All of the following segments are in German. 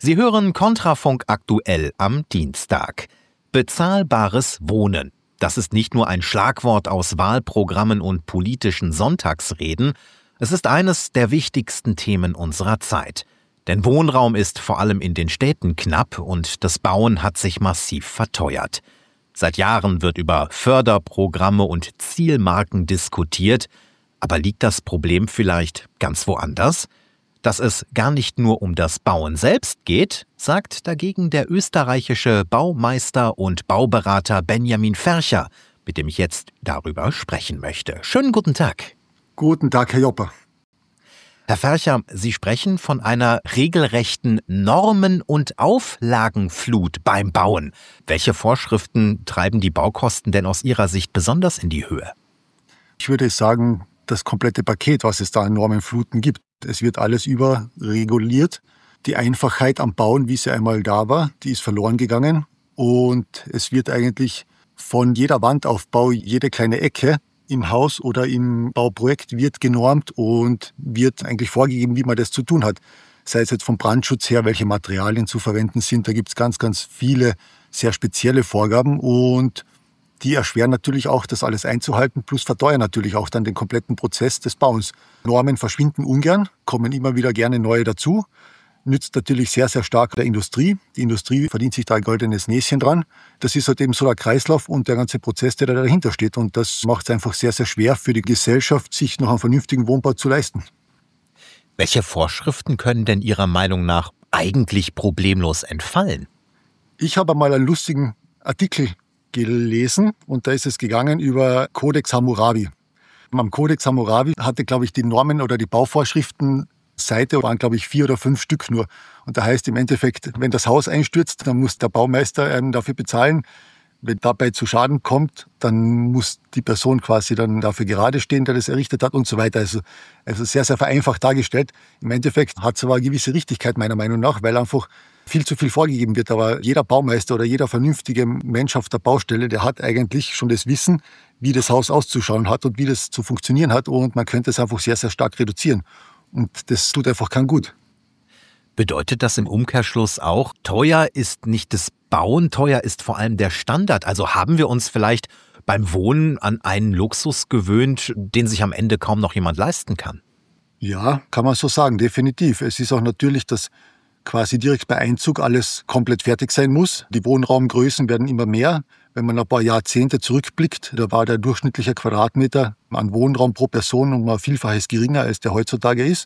Sie hören Kontrafunk aktuell am Dienstag. Bezahlbares Wohnen. Das ist nicht nur ein Schlagwort aus Wahlprogrammen und politischen Sonntagsreden. Es ist eines der wichtigsten Themen unserer Zeit. Denn Wohnraum ist vor allem in den Städten knapp und das Bauen hat sich massiv verteuert. Seit Jahren wird über Förderprogramme und Zielmarken diskutiert. Aber liegt das Problem vielleicht ganz woanders? Dass es gar nicht nur um das Bauen selbst geht, sagt dagegen der österreichische Baumeister und Bauberater Benjamin Fercher, mit dem ich jetzt darüber sprechen möchte. Schönen guten Tag. Guten Tag, Herr Jopper. Herr Fercher, Sie sprechen von einer regelrechten Normen- und Auflagenflut beim Bauen. Welche Vorschriften treiben die Baukosten denn aus Ihrer Sicht besonders in die Höhe? Ich würde sagen, das komplette Paket, was es da an Normenfluten gibt. Es wird alles überreguliert. Die Einfachheit am Bauen, wie sie einmal da war, die ist verloren gegangen. Und es wird eigentlich von jeder Wandaufbau, jede kleine Ecke im Haus oder im Bauprojekt wird genormt und wird eigentlich vorgegeben, wie man das zu tun hat. Sei es jetzt vom Brandschutz her, welche Materialien zu verwenden sind. Da gibt es ganz, ganz viele sehr spezielle Vorgaben und die erschweren natürlich auch, das alles einzuhalten, plus verteuern natürlich auch dann den kompletten Prozess des Bauens. Normen verschwinden ungern, kommen immer wieder gerne neue dazu. Nützt natürlich sehr, sehr stark der Industrie. Die Industrie verdient sich da ein goldenes Näschen dran. Das ist halt eben so der Kreislauf und der ganze Prozess, der da dahinter steht. Und das macht es einfach sehr, sehr schwer für die Gesellschaft, sich noch einen vernünftigen Wohnbau zu leisten. Welche Vorschriften können denn Ihrer Meinung nach eigentlich problemlos entfallen? Ich habe einmal einen lustigen Artikel gelesen und da ist es gegangen über Codex Hammurabi. Am Codex Hammurabi hatte, glaube ich, die Normen oder die Bauvorschriften Seite waren, glaube ich, 4 oder 5 Stück nur. Und da heißt im Endeffekt, wenn das Haus einstürzt, dann muss der Baumeister dafür bezahlen. Wenn dabei zu Schaden kommt, dann muss die Person quasi dann dafür gerade stehen, der das errichtet hat und so weiter. Also sehr, sehr vereinfacht dargestellt. Im Endeffekt hat es aber eine gewisse Richtigkeit meiner Meinung nach, weil einfach viel zu viel vorgegeben wird. Aber jeder Baumeister oder jeder vernünftige Mensch auf der Baustelle, der hat eigentlich schon das Wissen, wie das Haus auszuschauen hat und wie das zu funktionieren hat. Und man könnte es einfach sehr, sehr stark reduzieren. Und das tut einfach keinem gut. Bedeutet das im Umkehrschluss auch, teuer ist nicht das Bauen, teuer ist vor allem der Standard? Also haben wir uns vielleicht beim Wohnen an einen Luxus gewöhnt, den sich am Ende kaum noch jemand leisten kann? Ja, kann man so sagen, definitiv. Es ist auch natürlich, dass quasi direkt bei Einzug alles komplett fertig sein muss. Die Wohnraumgrößen werden immer mehr. Wenn man ein paar Jahrzehnte zurückblickt, da war der durchschnittliche Quadratmeter an Wohnraum pro Person um ein Vielfaches geringer, als der heutzutage ist.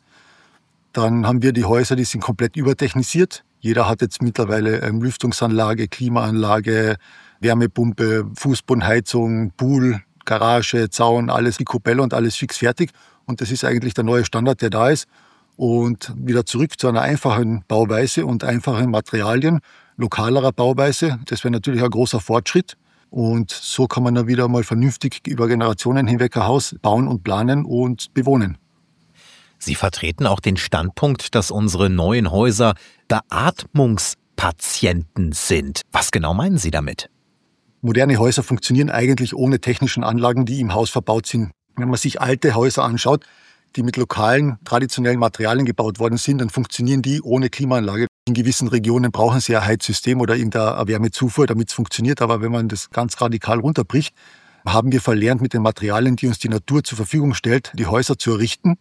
Dann haben wir die Häuser, die sind komplett übertechnisiert. Jeder hat jetzt mittlerweile Lüftungsanlage, Klimaanlage, Wärmepumpe, Fußbodenheizung, Pool, Garage, Zaun, alles picobello und alles fix fertig. Und das ist eigentlich der neue Standard, der da ist. Und wieder zurück zu einer einfachen Bauweise und einfachen Materialien, lokalerer Bauweise. Das wäre natürlich ein großer Fortschritt. Und so kann man dann wieder mal vernünftig über Generationen hinweg ein Haus bauen und planen und bewohnen. Sie vertreten auch den Standpunkt, dass unsere neuen Häuser Beatmungspatienten sind. Was genau meinen Sie damit? Moderne Häuser funktionieren eigentlich ohne technischen Anlagen, die im Haus verbaut sind. Wenn man sich alte Häuser anschaut, die mit lokalen, traditionellen Materialien gebaut worden sind, dann funktionieren die ohne Klimaanlage. In gewissen Regionen brauchen sie ein Heizsystem oder irgendeine Wärmezufuhr, damit es funktioniert. Aber wenn man das ganz radikal runterbricht, haben wir verlernt, mit den Materialien, die uns die Natur zur Verfügung stellt, die Häuser zu errichten.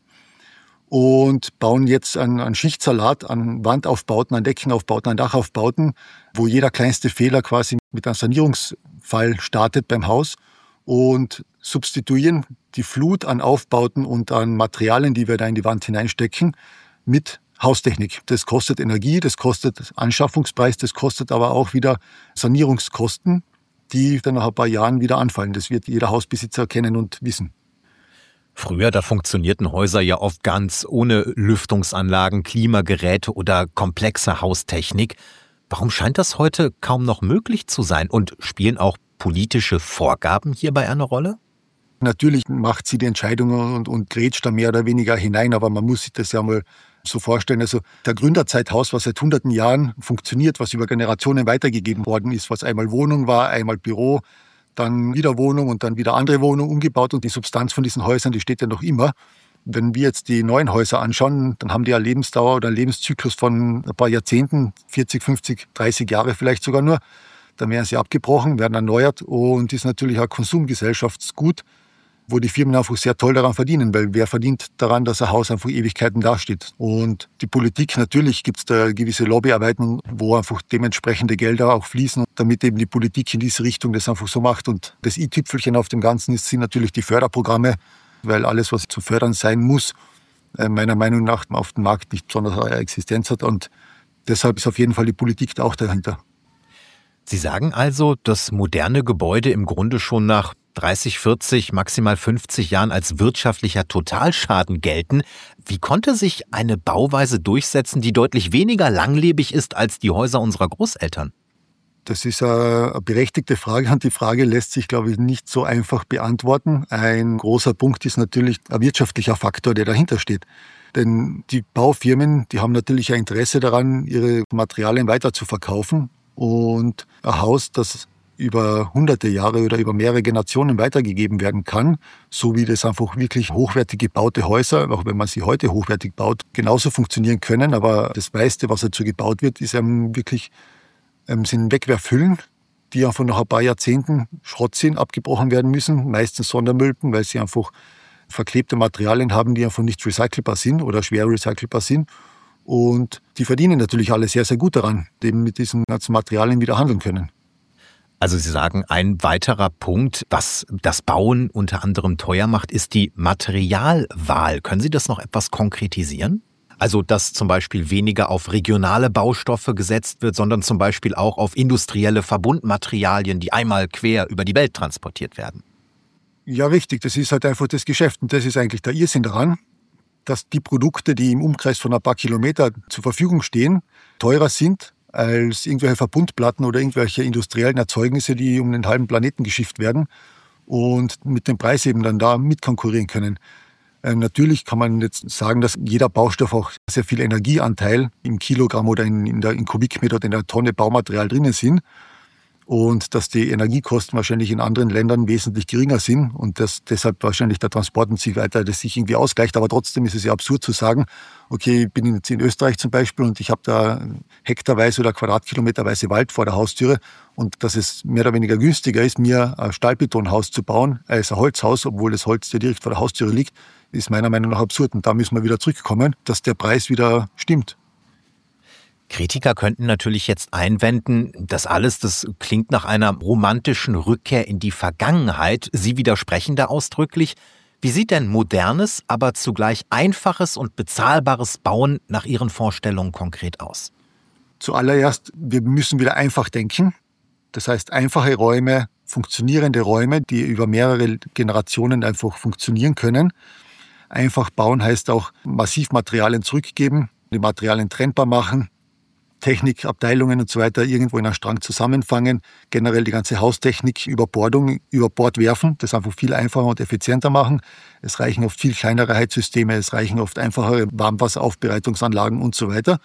Und bauen jetzt einen Schichtsalat an Wandaufbauten, an Deckenaufbauten, an Dachaufbauten, wo jeder kleinste Fehler quasi mit einem Sanierungsfall startet beim Haus und substituieren die Flut an Aufbauten und an Materialien, die wir da in die Wand hineinstecken, mit Haustechnik. Das kostet Energie, das kostet Anschaffungspreis, das kostet aber auch wieder Sanierungskosten, die dann nach ein paar Jahren wieder anfallen. Das wird jeder Hausbesitzer kennen und wissen. Früher, da funktionierten Häuser ja oft ganz ohne Lüftungsanlagen, Klimageräte oder komplexe Haustechnik. Warum scheint das heute kaum noch möglich zu sein? Und spielen auch politische Vorgaben hierbei eine Rolle? Natürlich macht sie die Entscheidungen und grätscht da mehr oder weniger hinein, aber man muss sich das ja mal so vorstellen. Also der Gründerzeithaus, was seit hunderten Jahren funktioniert, was über Generationen weitergegeben worden ist, was einmal Wohnung war, einmal Büro, dann wieder Wohnung und dann wieder andere Wohnung umgebaut und die Substanz von diesen Häusern, die steht ja noch immer. Wenn wir jetzt die neuen Häuser anschauen, dann haben die eine Lebensdauer oder einen Lebenszyklus von ein paar Jahrzehnten, 40, 50, 30 Jahre vielleicht sogar nur. Dann werden sie abgebrochen, werden erneuert und ist natürlich ein Konsumgesellschaftsgut, wo die Firmen einfach sehr toll daran verdienen, weil wer verdient daran, dass ein Haus einfach Ewigkeiten dasteht. Und die Politik, natürlich gibt es da gewisse Lobbyarbeiten, wo einfach dementsprechende Gelder auch fließen, damit eben die Politik in diese Richtung das einfach so macht. Und das i-Tüpfelchen auf dem Ganzen sind natürlich die Förderprogramme, weil alles, was zu fördern sein muss, meiner Meinung nach auf dem Markt nicht besonders eine Existenz hat. Und deshalb ist auf jeden Fall die Politik da auch dahinter. Sie sagen also, dass moderne Gebäude im Grunde schon nach 30, 40, maximal 50 Jahren als wirtschaftlicher Totalschaden gelten. Wie konnte sich eine Bauweise durchsetzen, die deutlich weniger langlebig ist als die Häuser unserer Großeltern? Das ist eine berechtigte Frage und die Frage lässt sich, glaube ich, nicht so einfach beantworten. Ein großer Punkt ist natürlich ein wirtschaftlicher Faktor, der dahinter steht. Denn die Baufirmen, die haben natürlich ein Interesse daran, ihre Materialien weiter zu verkaufen. Und ein Haus, das über hunderte Jahre oder über mehrere Generationen weitergegeben werden kann, so wie das einfach wirklich hochwertig gebaute Häuser, auch wenn man sie heute hochwertig baut, genauso funktionieren können. Aber das meiste, was dazu gebaut wird, ist wirklich sind Wegwerfhüllen, die einfach nach ein paar Jahrzehnten Schrott sind, abgebrochen werden müssen, meistens Sondermüllten, weil sie einfach verklebte Materialien haben, die einfach nicht recycelbar sind oder schwer recycelbar sind. Und die verdienen natürlich alle sehr, sehr gut daran, eben mit diesen ganzen Materialien wieder handeln können. Also Sie sagen, ein weiterer Punkt, was das Bauen unter anderem teuer macht, ist die Materialwahl. Können Sie das noch etwas konkretisieren? Also, dass zum Beispiel weniger auf regionale Baustoffe gesetzt wird, sondern zum Beispiel auch auf industrielle Verbundmaterialien, die einmal quer über die Welt transportiert werden. Ja, richtig. Das ist halt einfach das Geschäft. Und das ist eigentlich der Irrsinn daran, dass die Produkte, die im Umkreis von ein paar Kilometer zur Verfügung stehen, teurer sind als irgendwelche Verbundplatten oder irgendwelche industriellen Erzeugnisse, die um den halben Planeten geschifft werden und mit dem Preis eben dann da mitkonkurrieren können. Natürlich kann man jetzt sagen, dass jeder Baustoff auch sehr viel Energieanteil im Kilogramm oder in Kubikmeter oder in der Tonne Baumaterial drinnen sind. Und dass die Energiekosten wahrscheinlich in anderen Ländern wesentlich geringer sind und dass deshalb wahrscheinlich der Transport und so weiter das sich irgendwie ausgleicht. Aber trotzdem ist es ja absurd zu sagen, okay, ich bin jetzt in Österreich zum Beispiel und ich habe da hektarweise oder quadratkilometerweise Wald vor der Haustüre und dass es mehr oder weniger günstiger ist, mir ein Stahlbetonhaus zu bauen als ein Holzhaus, obwohl das Holz ja direkt vor der Haustüre liegt, ist meiner Meinung nach absurd. Und da müssen wir wieder zurückkommen, dass der Preis wieder stimmt. Kritiker könnten natürlich jetzt einwenden, das klingt nach einer romantischen Rückkehr in die Vergangenheit. Sie widersprechen da ausdrücklich. Wie sieht denn modernes, aber zugleich einfaches und bezahlbares Bauen nach Ihren Vorstellungen konkret aus? Zuallererst, wir müssen wieder einfach denken. Das heißt, einfache Räume, funktionierende Räume, die über mehrere Generationen einfach funktionieren können. Einfach bauen heißt auch massiv Materialien zurückgeben, die Materialien trennbar machen, Technikabteilungen und so weiter irgendwo in einen Strang zusammenfangen, generell die ganze Haustechnik über Bord werfen, das einfach viel einfacher und effizienter machen. Es reichen oft viel kleinere Heizsysteme, es reichen oft einfachere Warmwasseraufbereitungsanlagen und so weiter.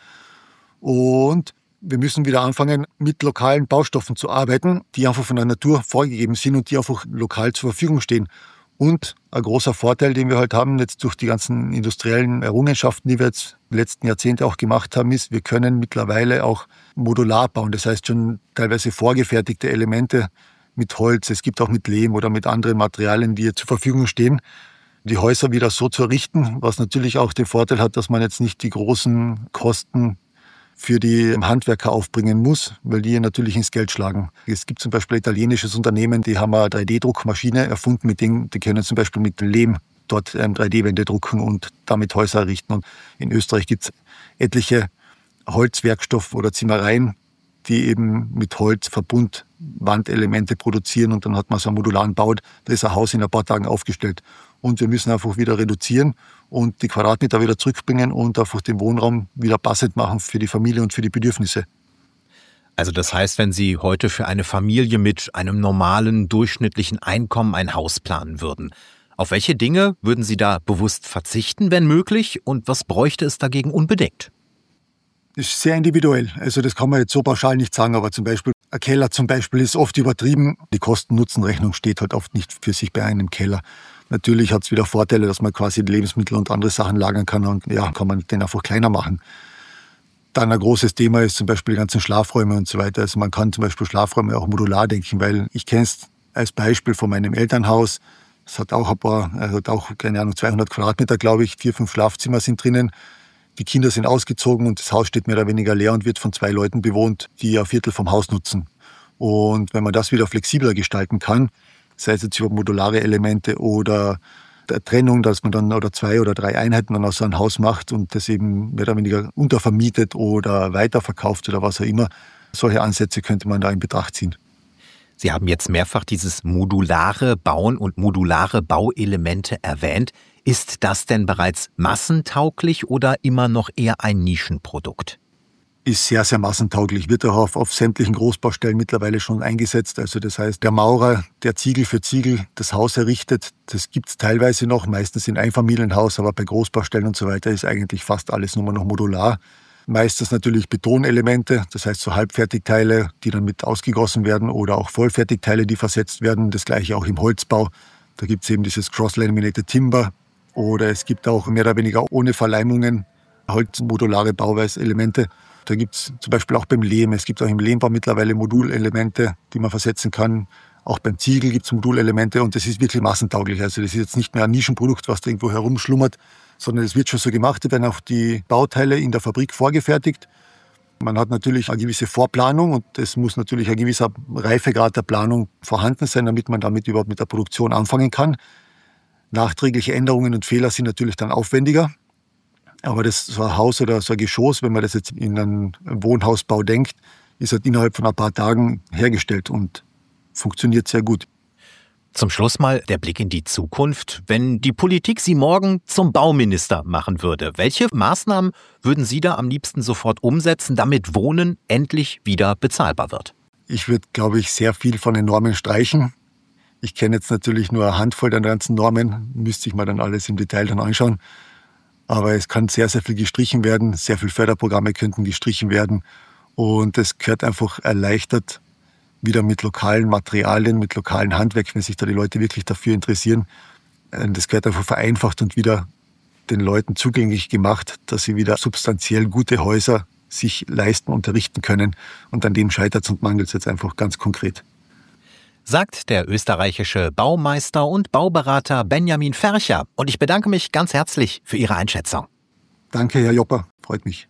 Und wir müssen wieder anfangen, mit lokalen Baustoffen zu arbeiten, die einfach von der Natur vorgegeben sind und die einfach lokal zur Verfügung stehen. Und ein großer Vorteil, den wir halt haben, jetzt durch die ganzen industriellen Errungenschaften, die wir jetzt die letzten Jahrzehnte auch gemacht haben, ist, wir können mittlerweile auch modular bauen. Das heißt schon teilweise vorgefertigte Elemente mit Holz. Es gibt auch mit Lehm oder mit anderen Materialien, die zur Verfügung stehen, die Häuser wieder so zu errichten, was natürlich auch den Vorteil hat, dass man jetzt nicht die großen Kosten für die Handwerker aufbringen muss, weil die natürlich ins Geld schlagen. Es gibt zum Beispiel ein italienisches Unternehmen, die haben eine 3D-Druckmaschine erfunden, die können zum Beispiel mit Lehm dort 3D-Wände drucken und damit Häuser errichten. Und in Österreich gibt es etliche Holzwerkstoff- oder Zimmereien, die eben mit Holz Verbundwandelemente produzieren und dann hat man so einen modularen Bau. Da ist ein Haus in ein paar Tagen aufgestellt. Und wir müssen einfach wieder reduzieren und die Quadratmeter wieder zurückbringen und einfach den Wohnraum wieder passend machen für die Familie und für die Bedürfnisse. Also das heißt, wenn Sie heute für eine Familie mit einem normalen, durchschnittlichen Einkommen ein Haus planen würden, auf welche Dinge würden Sie da bewusst verzichten, wenn möglich? Und was bräuchte es dagegen unbedingt? Das ist sehr individuell. Also das kann man jetzt so pauschal nicht sagen, aber zum Beispiel ein Keller zum Beispiel ist oft übertrieben. Die Kosten-Nutzen-Rechnung steht halt oft nicht für sich bei einem Keller. Natürlich hat es wieder Vorteile, dass man quasi Lebensmittel und andere Sachen lagern kann und ja, kann man den einfach kleiner machen. Dann ein großes Thema ist zum Beispiel die ganzen Schlafräume und so weiter. Also man kann zum Beispiel Schlafräume auch modular denken, weil ich kenne es als Beispiel von meinem Elternhaus. Es hat auch keine Ahnung, 200 Quadratmeter, glaube ich, 4, 5 Schlafzimmer sind drinnen. Die Kinder sind ausgezogen und das Haus steht mehr oder weniger leer und wird von 2 Leuten bewohnt, die ein Viertel vom Haus nutzen. Und wenn man das wieder flexibler gestalten kann, sei es jetzt über modulare Elemente oder der Trennung, dass man dann oder 2 oder 3 Einheiten dann aus so einem Haus macht und das eben mehr oder weniger untervermietet oder weiterverkauft oder was auch immer. Solche Ansätze könnte man da in Betracht ziehen. Sie haben jetzt mehrfach dieses modulare Bauen und modulare Bauelemente erwähnt. Ist das denn bereits massentauglich oder immer noch eher ein Nischenprodukt? Ist sehr, sehr massentauglich, wird auch auf sämtlichen Großbaustellen mittlerweile schon eingesetzt. Also das heißt, der Maurer, der Ziegel für Ziegel das Haus errichtet, das gibt es teilweise noch, meistens in Einfamilienhaus, aber bei Großbaustellen und so weiter ist eigentlich fast alles nur noch modular. Meistens natürlich Betonelemente, das heißt so Halbfertigteile, die dann mit ausgegossen werden oder auch Vollfertigteile, die versetzt werden. Das gleiche auch im Holzbau. Da gibt es eben dieses Cross-Laminated Timber oder es gibt auch mehr oder weniger ohne Verleimungen holzmodulare Bauweiselemente. Da gibt es zum Beispiel auch beim Lehm. Es gibt auch im Lehmbau mittlerweile Modulelemente, die man versetzen kann. Auch beim Ziegel gibt es Modulelemente und das ist wirklich massentauglich. Also das ist jetzt nicht mehr ein Nischenprodukt, was da irgendwo herumschlummert, sondern es wird schon so gemacht. Da werden auch die Bauteile in der Fabrik vorgefertigt. Man hat natürlich eine gewisse Vorplanung und es muss natürlich ein gewisser Reifegrad der Planung vorhanden sein, damit man damit überhaupt mit der Produktion anfangen kann. Nachträgliche Änderungen und Fehler sind natürlich dann aufwendiger. Aber so ein Haus oder so ein Geschoss, wenn man das jetzt in einen Wohnhausbau denkt, ist halt innerhalb von ein paar Tagen hergestellt und funktioniert sehr gut. Zum Schluss mal der Blick in die Zukunft. Wenn die Politik Sie morgen zum Bauminister machen würde, welche Maßnahmen würden Sie da am liebsten sofort umsetzen, damit Wohnen endlich wieder bezahlbar wird? Ich würde, glaube ich, sehr viel von den Normen streichen. Ich kenne jetzt natürlich nur eine Handvoll der ganzen Normen, müsste ich mir dann alles im Detail dann anschauen. Aber es kann sehr, sehr viel gestrichen werden. Sehr viele Förderprogramme könnten gestrichen werden. Und es gehört einfach erleichtert wieder mit lokalen Materialien, mit lokalen Handwerk, wenn sich da die Leute wirklich dafür interessieren. Das gehört einfach vereinfacht und wieder den Leuten zugänglich gemacht, dass sie wieder substanziell gute Häuser sich leisten und errichten können. Und an dem scheitert es und mangelt es jetzt einfach ganz konkret. Sagt der österreichische Baumeister und Bauberater Benjamin Fercher. Und ich bedanke mich ganz herzlich für Ihre Einschätzung. Danke, Herr Jopper. Freut mich.